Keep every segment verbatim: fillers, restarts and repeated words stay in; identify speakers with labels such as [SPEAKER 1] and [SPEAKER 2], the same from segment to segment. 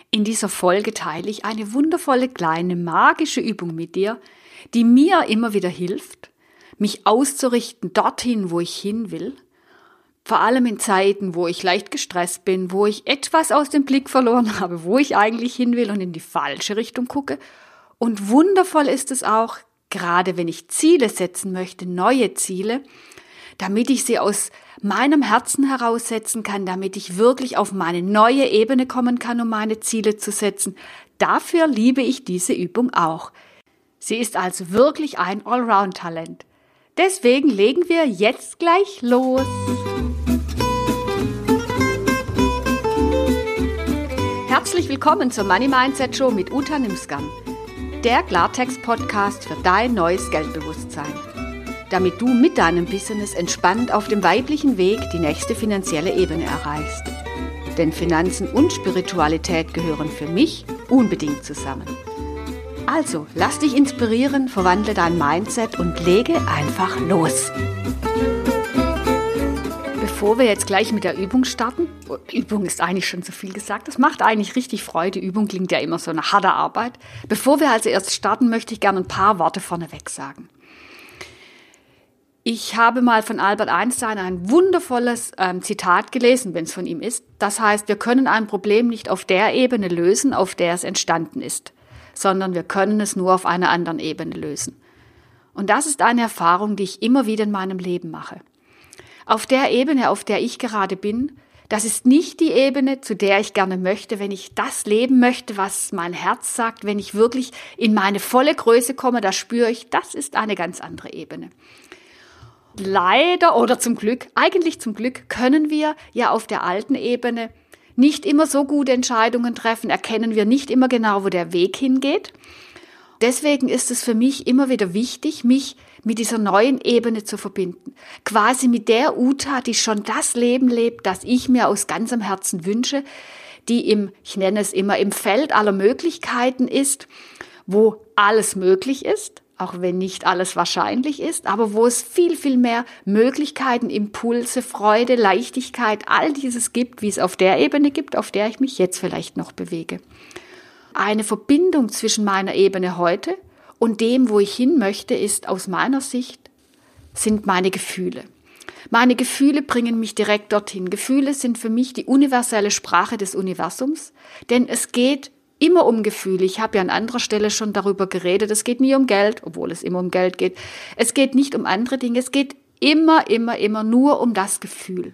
[SPEAKER 1] In dieser Folge teile ich eine wundervolle kleine magische Übung mit dir, die mir immer wieder hilft, mich auszurichten dorthin, wo ich hin will. Vor allem in Zeiten, wo ich leicht gestresst bin, wo ich etwas aus dem Blick verloren habe, wo ich eigentlich hin will und in die falsche Richtung gucke. Und wundervoll ist es auch, gerade wenn ich Ziele setzen möchte, neue Ziele, damit ich sie aus meinem Herzen heraussetzen kann, damit ich wirklich auf meine neue Ebene kommen kann, um meine Ziele zu setzen. Dafür liebe ich diese Übung auch. Sie ist also wirklich ein Allround-Talent. Deswegen legen wir jetzt gleich los. Herzlich willkommen zur Money Mindset Show mit Uta Nimsgan, der Klartext-Podcast für dein neues Geldbewusstsein, damit du mit deinem Business entspannt auf dem weiblichen Weg die nächste finanzielle Ebene erreichst. Denn Finanzen und Spiritualität gehören für mich unbedingt zusammen. Also, lass dich inspirieren, verwandle dein Mindset und lege einfach los. Bevor wir jetzt gleich mit der Übung starten, Übung ist eigentlich schon zu viel gesagt, das macht eigentlich richtig Freude, Übung klingt ja immer so nach harter Arbeit. Bevor wir also erst starten, möchte ich gerne ein paar Worte vorneweg sagen. Ich habe mal von Albert Einstein ein wundervolles ähm, Zitat gelesen, wenn es von ihm ist. Das heißt, wir können ein Problem nicht auf der Ebene lösen, auf der es entstanden ist, sondern wir können es nur auf einer anderen Ebene lösen. Und das ist eine Erfahrung, die ich immer wieder in meinem Leben mache. Auf der Ebene, auf der ich gerade bin, das ist nicht die Ebene, zu der ich gerne möchte, wenn ich das leben möchte, was mein Herz sagt, wenn ich wirklich in meine volle Größe komme, da spüre ich, das ist eine ganz andere Ebene. Leider oder zum Glück, eigentlich zum Glück, können wir ja auf der alten Ebene nicht immer so gute Entscheidungen treffen, erkennen wir nicht immer genau, wo der Weg hingeht. Deswegen ist es für mich immer wieder wichtig, mich mit dieser neuen Ebene zu verbinden. Quasi mit der Uta, die schon das Leben lebt, das ich mir aus ganzem Herzen wünsche, die im, ich nenne es immer, im Feld aller Möglichkeiten ist, wo alles möglich ist, auch wenn nicht alles wahrscheinlich ist, aber wo es viel, viel mehr Möglichkeiten, Impulse, Freude, Leichtigkeit, all dieses gibt, wie es auf der Ebene gibt, auf der ich mich jetzt vielleicht noch bewege. Eine Verbindung zwischen meiner Ebene heute und dem, wo ich hin möchte, ist aus meiner Sicht, sind meine Gefühle. Meine Gefühle bringen mich direkt dorthin. Gefühle sind für mich die universelle Sprache des Universums, denn es geht immer um Gefühle. Ich habe ja an anderer Stelle schon darüber geredet. Es geht nie um Geld, obwohl es immer um Geld geht. Es geht nicht um andere Dinge. Es geht immer, immer, immer nur um das Gefühl.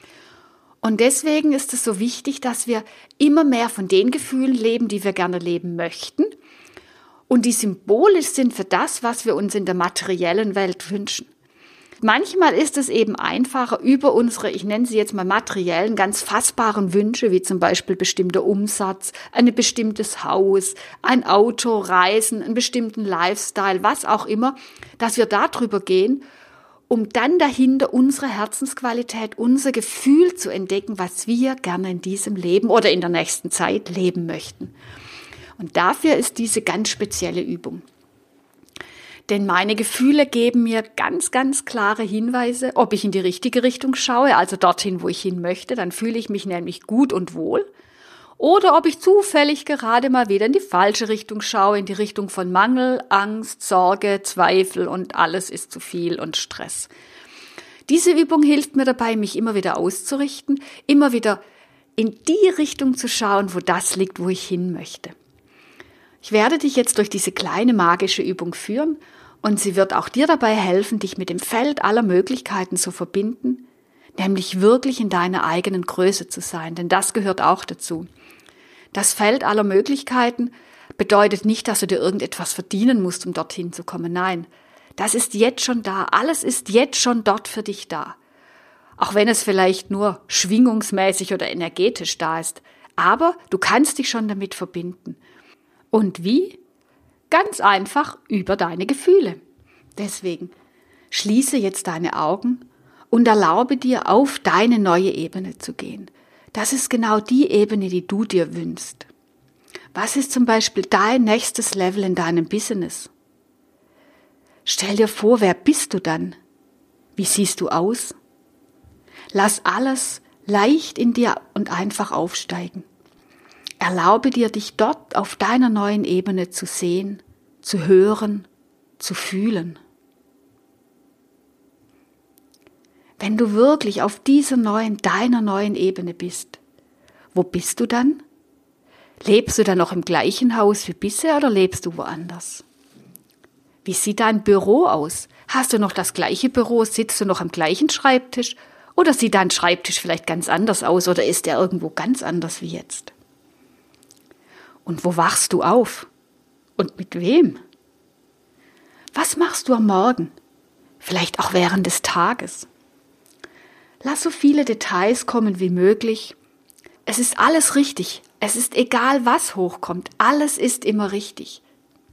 [SPEAKER 1] Und deswegen ist es so wichtig, dass wir immer mehr von den Gefühlen leben, die wir gerne leben möchten und die symbolisch sind für das, was wir uns in der materiellen Welt wünschen. Manchmal ist es eben einfacher, über unsere, ich nenne sie jetzt mal materiellen, ganz fassbaren Wünsche, wie zum Beispiel bestimmter Umsatz, ein bestimmtes Haus, ein Auto, Reisen, einen bestimmten Lifestyle, was auch immer, dass wir darüber gehen, um dann dahinter unsere Herzensqualität, unser Gefühl zu entdecken, was wir gerne in diesem Leben oder in der nächsten Zeit leben möchten. Und dafür ist diese ganz spezielle Übung. Denn meine Gefühle geben mir ganz, ganz klare Hinweise, ob ich in die richtige Richtung schaue, also dorthin, wo ich hin möchte, dann fühle ich mich nämlich gut und wohl. Oder ob ich zufällig gerade mal wieder in die falsche Richtung schaue, in die Richtung von Mangel, Angst, Sorge, Zweifel und alles ist zu viel und Stress. Diese Übung hilft mir dabei, mich immer wieder auszurichten, immer wieder in die Richtung zu schauen, wo das liegt, wo ich hin möchte. Ich werde dich jetzt durch diese kleine magische Übung führen und sie wird auch dir dabei helfen, dich mit dem Feld aller Möglichkeiten zu verbinden, nämlich wirklich in deiner eigenen Größe zu sein, denn das gehört auch dazu. Das Feld aller Möglichkeiten bedeutet nicht, dass du dir irgendetwas verdienen musst, um dorthin zu kommen. Nein, das ist jetzt schon da. Alles ist jetzt schon dort für dich da. Auch wenn es vielleicht nur schwingungsmäßig oder energetisch da ist. Aber du kannst dich schon damit verbinden. Und wie? Ganz einfach über deine Gefühle. Deswegen schließe jetzt deine Augen und erlaube dir, auf deine neue Ebene zu gehen. Das ist genau die Ebene, die du dir wünschst. Was ist zum Beispiel dein nächstes Level in deinem Business? Stell dir vor, wer bist du dann? Wie siehst du aus? Lass alles leicht in dir und einfach aufsteigen. Erlaube dir, dich dort auf deiner neuen Ebene zu sehen, zu hören, zu fühlen. Wenn du wirklich auf dieser neuen, deiner neuen Ebene bist, wo bist du dann? Lebst du dann noch im gleichen Haus wie bisher oder lebst du woanders? Wie sieht dein Büro aus? Hast du noch das gleiche Büro? Sitzt du noch am gleichen Schreibtisch? Oder sieht dein Schreibtisch vielleicht ganz anders aus oder ist er irgendwo ganz anders wie jetzt? Und wo wachst du auf? Und mit wem? Was machst du am Morgen? Vielleicht auch während des Tages? Lass so viele Details kommen wie möglich. Es ist alles richtig. Es ist egal, was hochkommt. Alles ist immer richtig.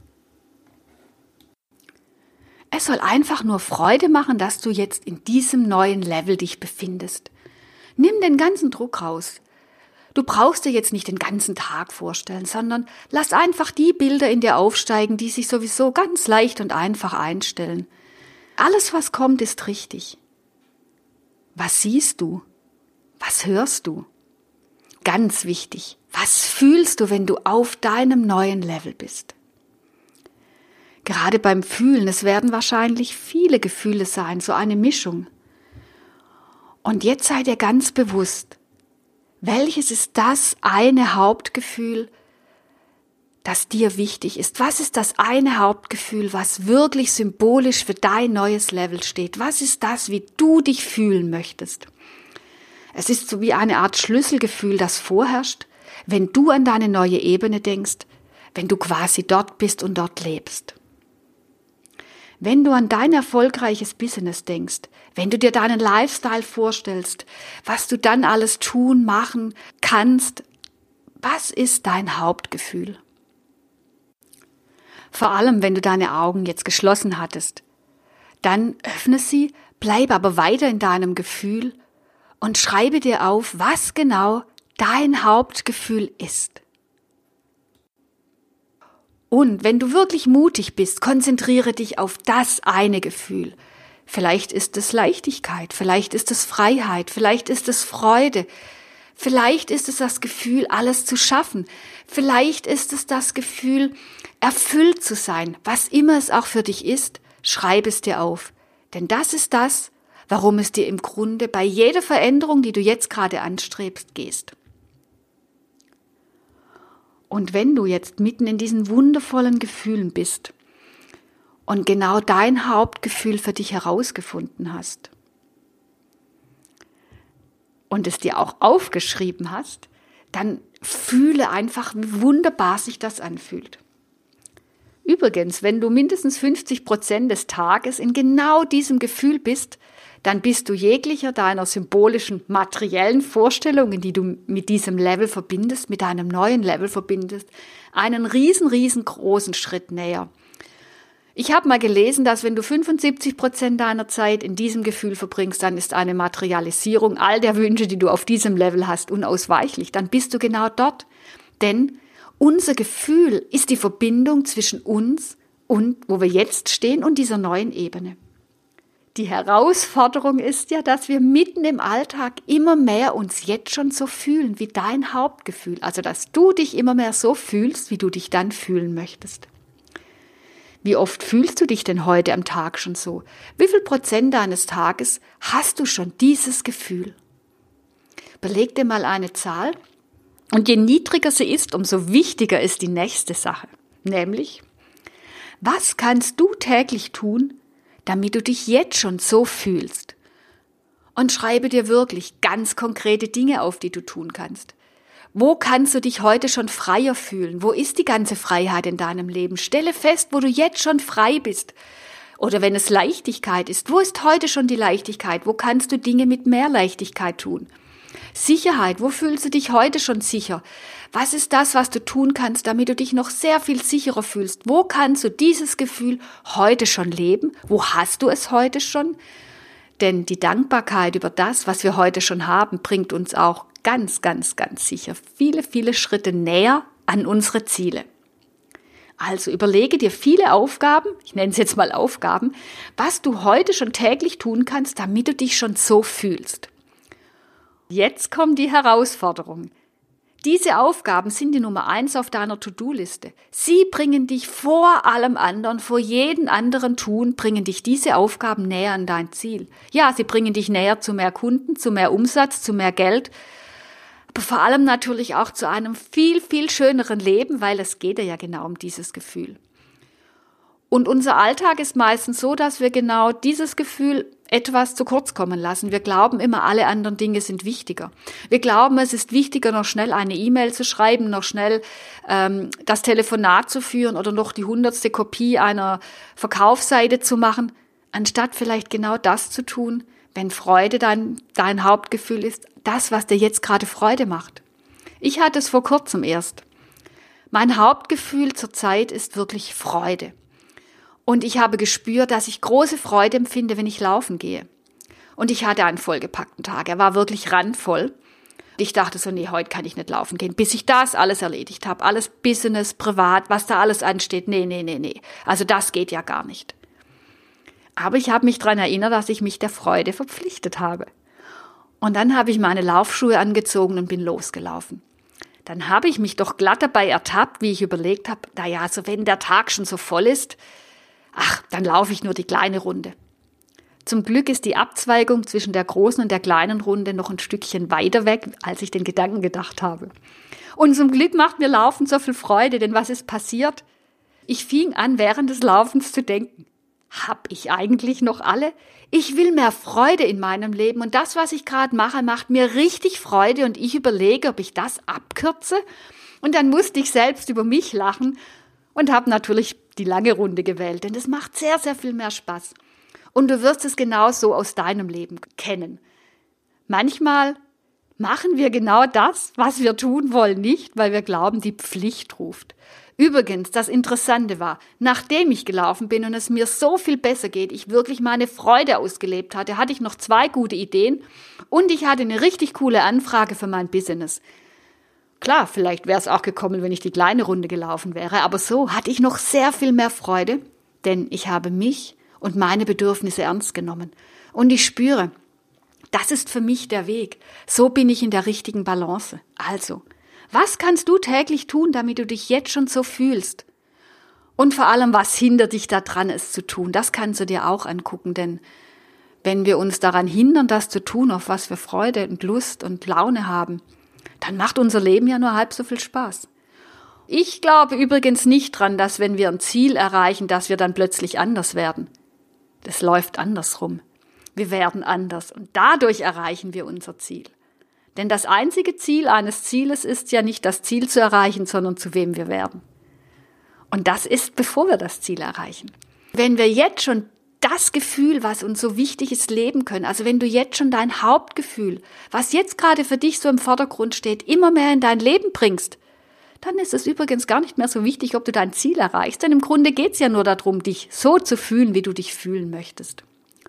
[SPEAKER 1] Es soll einfach nur Freude machen, dass du jetzt in diesem neuen Level dich befindest. Nimm den ganzen Druck raus. Du brauchst dir jetzt nicht den ganzen Tag vorstellen, sondern lass einfach die Bilder in dir aufsteigen, die sich sowieso ganz leicht und einfach einstellen. Alles, was kommt, ist richtig. Was siehst du? Was hörst du? Ganz wichtig, was fühlst du, wenn du auf deinem neuen Level bist? Gerade beim Fühlen, es werden wahrscheinlich viele Gefühle sein, so eine Mischung. Und jetzt sei dir ganz bewusst, welches ist das eine Hauptgefühl, das dir wichtig ist? Was ist das eine Hauptgefühl, was wirklich symbolisch für dein neues Level steht? Was ist das, wie du dich fühlen möchtest? Es ist so wie eine Art Schlüsselgefühl, das vorherrscht, wenn du an deine neue Ebene denkst, wenn du quasi dort bist und dort lebst. Wenn du an dein erfolgreiches Business denkst, wenn du dir deinen Lifestyle vorstellst, was du dann alles tun, machen kannst, was ist dein Hauptgefühl? Vor allem, wenn du deine Augen jetzt geschlossen hattest, dann öffne sie, bleib aber weiter in deinem Gefühl und schreibe dir auf, was genau dein Hauptgefühl ist. Und wenn du wirklich mutig bist, konzentriere dich auf das eine Gefühl. Vielleicht ist es Leichtigkeit, vielleicht ist es Freiheit, vielleicht ist es Freude, vielleicht ist es das Gefühl, alles zu schaffen, vielleicht ist es das Gefühl, erfüllt zu sein. Was immer es auch für dich ist, schreib es dir auf. Denn das ist das, warum es dir im Grunde bei jeder Veränderung, die du jetzt gerade anstrebst, gehst. Und wenn du jetzt mitten in diesen wundervollen Gefühlen bist und genau dein Hauptgefühl für dich herausgefunden hast und es dir auch aufgeschrieben hast, dann fühle einfach, wie wunderbar sich das anfühlt. Übrigens, wenn du mindestens fünfzig Prozent des Tages in genau diesem Gefühl bist, dann bist du jeglicher deiner symbolischen, materiellen Vorstellungen, die du mit diesem Level verbindest, mit deinem neuen Level verbindest, einen riesen, riesengroßen Schritt näher. Ich habe mal gelesen, dass wenn du fünfundsiebzig Prozent deiner Zeit in diesem Gefühl verbringst, dann ist eine Materialisierung all der Wünsche, die du auf diesem Level hast, unausweichlich. Dann bist du genau dort. Denn unser Gefühl ist die Verbindung zwischen uns und wo wir jetzt stehen und dieser neuen Ebene. Die Herausforderung ist ja, dass wir mitten im Alltag immer mehr uns jetzt schon so fühlen wie dein Hauptgefühl. Also, dass du dich immer mehr so fühlst, wie du dich dann fühlen möchtest. Wie oft fühlst du dich denn heute am Tag schon so? Wie viel Prozent deines Tages hast du schon dieses Gefühl? Beleg dir mal eine Zahl. Und je niedriger sie ist, umso wichtiger ist die nächste Sache. Nämlich, was kannst du täglich tun, damit du dich jetzt schon so fühlst? Und schreibe dir wirklich ganz konkrete Dinge auf, die du tun kannst. Wo kannst du dich heute schon freier fühlen? Wo ist die ganze Freiheit in deinem Leben? Stelle fest, wo du jetzt schon frei bist. Oder wenn es Leichtigkeit ist, wo ist heute schon die Leichtigkeit? Wo kannst du Dinge mit mehr Leichtigkeit tun? Sicherheit, wo fühlst du dich heute schon sicher? Was ist das, was du tun kannst, damit du dich noch sehr viel sicherer fühlst? Wo kannst du dieses Gefühl heute schon leben? Wo hast du es heute schon? Denn die Dankbarkeit über das, was wir heute schon haben, bringt uns auch ganz, ganz, ganz sicher viele, viele Schritte näher an unsere Ziele. Also überlege dir viele Aufgaben, ich nenne es jetzt mal Aufgaben, was du heute schon täglich tun kannst, damit du dich schon so fühlst. Jetzt kommt die Herausforderung. Diese Aufgaben sind die Nummer eins auf deiner To-Do-Liste. Sie bringen dich vor allem anderen, vor jedem anderen Tun, bringen dich diese Aufgaben näher an dein Ziel. Ja, sie bringen dich näher zu mehr Kunden, zu mehr Umsatz, zu mehr Geld, aber vor allem natürlich auch zu einem viel, viel schöneren Leben, weil es geht ja genau um dieses Gefühl. Und unser Alltag ist meistens so, dass wir genau dieses Gefühl etwas zu kurz kommen lassen. Wir glauben immer, alle anderen Dinge sind wichtiger. Wir glauben, es ist wichtiger, noch schnell eine E-Mail zu schreiben, noch schnell ähm, das Telefonat zu führen oder noch die hundertste Kopie einer Verkaufsseite zu machen, anstatt vielleicht genau das zu tun, wenn Freude dein, dein Hauptgefühl ist, das, was dir jetzt gerade Freude macht. Ich hatte es vor kurzem erst. Mein Hauptgefühl zurzeit ist wirklich Freude. Und ich habe gespürt, dass ich große Freude empfinde, wenn ich laufen gehe. Und ich hatte einen vollgepackten Tag. Er war wirklich randvoll. Ich dachte so, nee, heute kann ich nicht laufen gehen, bis ich das alles erledigt habe. Alles Business, privat, was da alles ansteht. Nee, nee, nee, nee. Also das geht ja gar nicht. Aber ich habe mich daran erinnert, dass ich mich der Freude verpflichtet habe. Und dann habe ich meine Laufschuhe angezogen und bin losgelaufen. Dann habe ich mich doch glatt dabei ertappt, wie ich überlegt habe, naja, also wenn der Tag schon so voll ist, ach, dann laufe ich nur die kleine Runde. Zum Glück ist die Abzweigung zwischen der großen und der kleinen Runde noch ein Stückchen weiter weg, als ich den Gedanken gedacht habe. Und zum Glück macht mir Laufen so viel Freude, denn was ist passiert? Ich fing an, während des Laufens zu denken, hab ich eigentlich noch alle? Ich will mehr Freude in meinem Leben und das, was ich gerade mache, macht mir richtig Freude und ich überlege, ob ich das abkürze. Und dann musste ich selbst über mich lachen und habe natürlich die lange Runde gewählt, denn das macht sehr, sehr viel mehr Spaß. Und du wirst es genauso aus deinem Leben kennen. Manchmal machen wir genau das, was wir tun wollen, nicht, weil wir glauben, die Pflicht ruft. Übrigens, das Interessante war, nachdem ich gelaufen bin und es mir so viel besser geht, ich wirklich meine Freude ausgelebt hatte, hatte ich noch zwei gute Ideen und ich hatte eine richtig coole Anfrage für mein Business. Klar, vielleicht wäre es auch gekommen, wenn ich die kleine Runde gelaufen wäre, aber so hatte ich noch sehr viel mehr Freude, denn ich habe mich und meine Bedürfnisse ernst genommen. Und ich spüre, das ist für mich der Weg. So bin ich in der richtigen Balance. Also, was kannst du täglich tun, damit du dich jetzt schon so fühlst? Und vor allem, was hindert dich daran, es zu tun? Das kannst du dir auch angucken, denn wenn wir uns daran hindern, das zu tun, auf was wir Freude und Lust und Laune haben, dann macht unser Leben ja nur halb so viel Spaß. Ich glaube übrigens nicht dran, dass wenn wir ein Ziel erreichen, dass wir dann plötzlich anders werden. Das läuft andersrum. Wir werden anders und dadurch erreichen wir unser Ziel. Denn das einzige Ziel eines Zieles ist ja nicht das Ziel zu erreichen, sondern zu wem wir werden. Und das ist, bevor wir das Ziel erreichen. Wenn wir jetzt schon das Gefühl, was uns so wichtig ist, leben können. Also wenn du jetzt schon dein Hauptgefühl, was jetzt gerade für dich so im Vordergrund steht, immer mehr in dein Leben bringst, dann ist es übrigens gar nicht mehr so wichtig, ob du dein Ziel erreichst. Denn im Grunde geht es ja nur darum, dich so zu fühlen, wie du dich fühlen möchtest.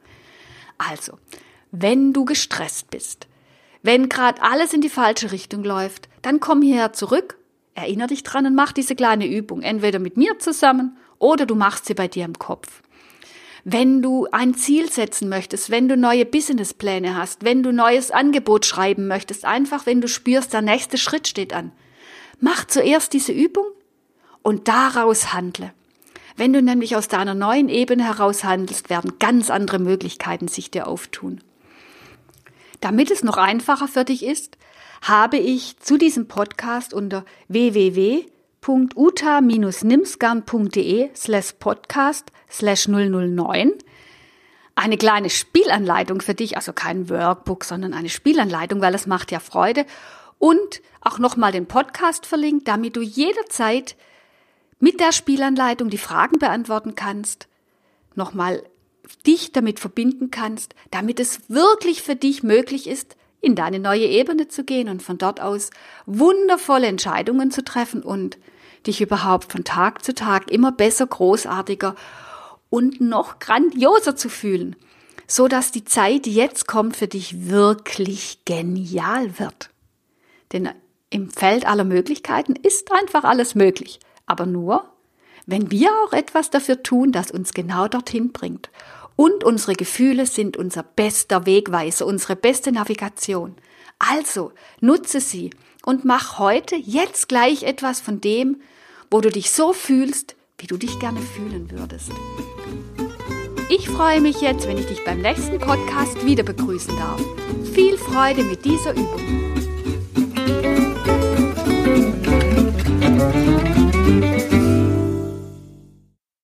[SPEAKER 1] Also, wenn du gestresst bist, wenn gerade alles in die falsche Richtung läuft, dann komm hierher zurück, erinnere dich dran und mach diese kleine Übung, entweder mit mir zusammen oder du machst sie bei dir im Kopf. Wenn du ein Ziel setzen möchtest, wenn du neue Businesspläne hast, wenn du neues Angebot schreiben möchtest, einfach wenn du spürst, der nächste Schritt steht an, mach zuerst diese Übung und daraus handle. Wenn du nämlich aus deiner neuen Ebene heraus handelst, werden ganz andere Möglichkeiten sich dir auftun. Damit es noch einfacher für dich ist, habe ich zu diesem Podcast unter w w w punkt uta bindestrich nimsgarn punkt de slash podcast slash null null neun eine kleine Spielanleitung für dich, also kein Workbook, sondern eine Spielanleitung, weil es macht ja Freude, und auch nochmal den Podcast verlinkt, damit du jederzeit mit der Spielanleitung die Fragen beantworten kannst, nochmal dich damit verbinden kannst, damit es wirklich für dich möglich ist, in deine neue Ebene zu gehen und von dort aus wundervolle Entscheidungen zu treffen und dich überhaupt von Tag zu Tag immer besser, großartiger und noch grandioser zu fühlen, so dass die Zeit, die jetzt kommt, für dich wirklich genial wird. Denn im Feld aller Möglichkeiten ist einfach alles möglich, aber nur, wenn wir auch etwas dafür tun, das uns genau dorthin bringt. Und unsere Gefühle sind unser bester Wegweiser, unsere beste Navigation. Also nutze sie und mach heute, jetzt gleich etwas von dem, wo du dich so fühlst, wie du dich gerne fühlen würdest. Ich freue mich jetzt, wenn ich dich beim nächsten Podcast wieder begrüßen darf. Viel Freude mit dieser Übung.